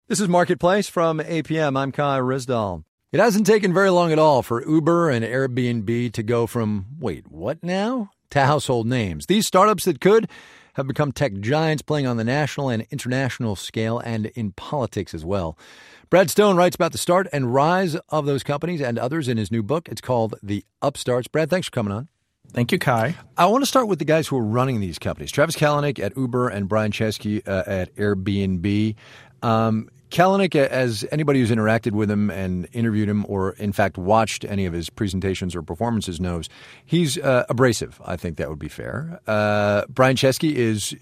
This is Marketplace from APM. I'm Kai Rizdal. It hasn't taken very long at all for Uber and Airbnb to go from, wait, what now? To household names. These startups that could have become tech giants playing on the national and international scale and in politics as well. Brad Stone writes about the start and rise of those companies and others in his new book. It's called The Upstarts. Brad, thanks for coming on. Thank you, Kai. I want to start with the guys who are running these companies. Travis Kalanick at Uber and Brian Chesky at Airbnb. Kalanick, as anybody who's interacted with him and interviewed him or, in fact, watched any of his presentations or performances knows he's abrasive. I think that would be fair. Brian Chesky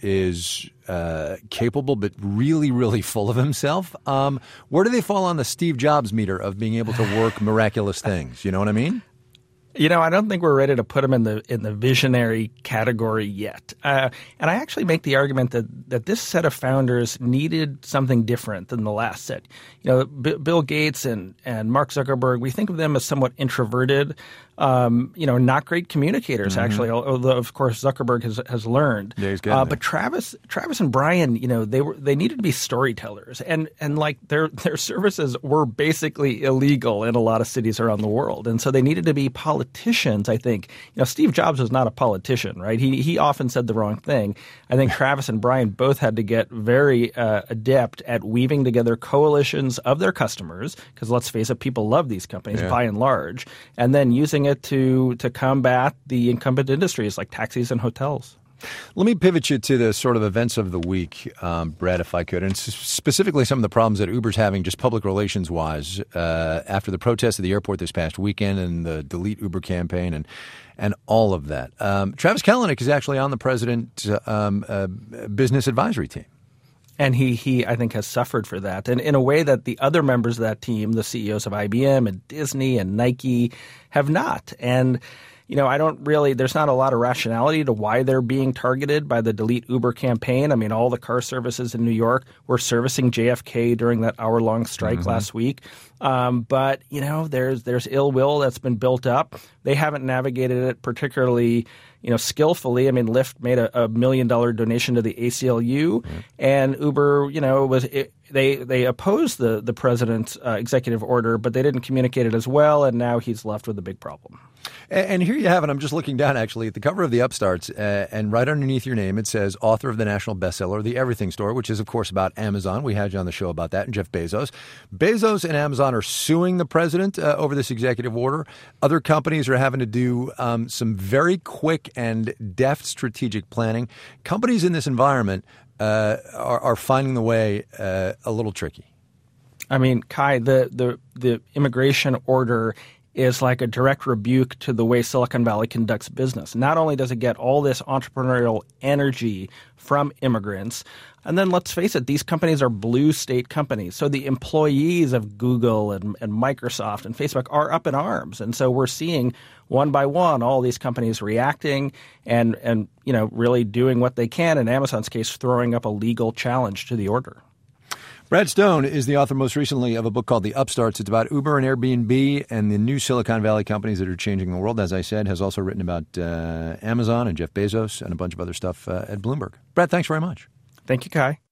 is capable but really, really full of himself. Where do they fall on the Steve Jobs meter of being able to work miraculous things? You know what I mean? You know, I don't think we're ready to put him in the visionary category yet. And I actually make the argument that this set of founders needed something different than the last set. You know, Bill Gates and Mark Zuckerberg, we think of them as somewhat introverted, not great communicators, actually, although, of course, Zuckerberg has learned. Yeah, he's getting but Travis and Brian, they needed to be storytellers. And like their services were basically illegal in a lot of cities around the world. And so they needed to be politicians, I think. Steve Jobs was not a politician, right? He often said the wrong thing. I think Travis and Brian both had to get very adept at weaving together coalitions of their customers, because let's face it, people love these companies by and large, and then using it to combat the incumbent industries like taxis and hotels. Let me pivot you to the sort of events of the week, Brad, if I could, and specifically some of the problems that Uber's having just public relations-wise after the protests at the airport this past weekend and the Delete Uber campaign and all of that. Travis Kalanick is actually on the president's business advisory team. And he, I think, has suffered for that. And in a way that the other members of that team, the CEOs of IBM and Disney and Nike, have not. And, there's not a lot of rationality to why they're being targeted by the Delete Uber campaign. I mean, all the car services in New York were servicing JFK during that hour-long strike last week. But there's ill will that's been built up. They haven't navigated it particularly skillfully. I mean, Lyft made a $1 million donation to the ACLU, and Uber, they opposed the president's executive order, but they didn't communicate it as well, and now he's left with a big problem. And here you have it. I'm just looking down, actually, at the cover of The Upstarts, and right underneath your name, it says author of the national bestseller, The Everything Store, which is, of course, about Amazon. We had you on the show about that, and Jeff Bezos. Bezos and Amazon are suing the president over this executive order. Other companies are having to do some very quick and deft strategic planning. Companies in this environment are finding the way a little tricky. I mean, Kai, the immigration order is like a direct rebuke to the way Silicon Valley conducts business. Not only does it get all this entrepreneurial energy from immigrants, and then let's face it, these companies are blue state companies. So the employees of Google and Microsoft and Facebook are up in arms. And so we're seeing one by one all these companies reacting and really doing what they can, in Amazon's case, throwing up a legal challenge to the order. Brad Stone is the author most recently of a book called The Upstarts. It's about Uber and Airbnb and the new Silicon Valley companies that are changing the world. As I said, has also written about Amazon and Jeff Bezos and a bunch of other stuff at Bloomberg. Brad, thanks very much. Thank you, Kai.